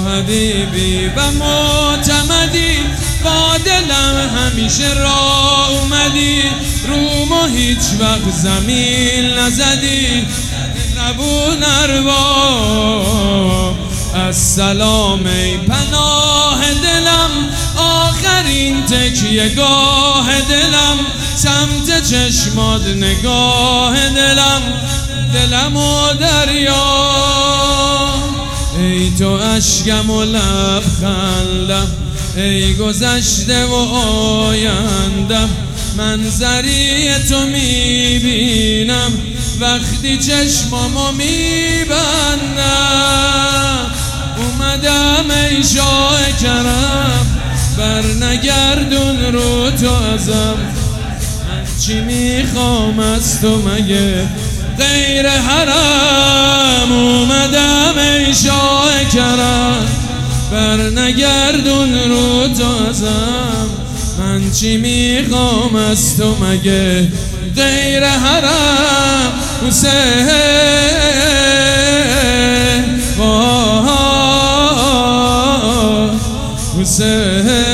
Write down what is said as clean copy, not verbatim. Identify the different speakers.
Speaker 1: حبیبی و معتمدی، با دلم همیشه را اومدی، رومو هیچ وقت زمین نزدی، نبون اروا. السلام ای پناه دلم، آخرین تکیه گاه دلم، سمت چشمات نگاه دلم، دلم و دریا. ای تو اشکم و لبخندم، ای گذشته و آیندم، منظری تو میبینم وقتی چشمامو میبندم. اومدم ای شاه کرم، برنگردون رو تو ازم، من چی میخوام از تو مگه غیر حرم. اومدم ای شاه کرم، برنگردون رو تو ازم، من چی میخوام از تو مگه غیر حرم. حسین حسین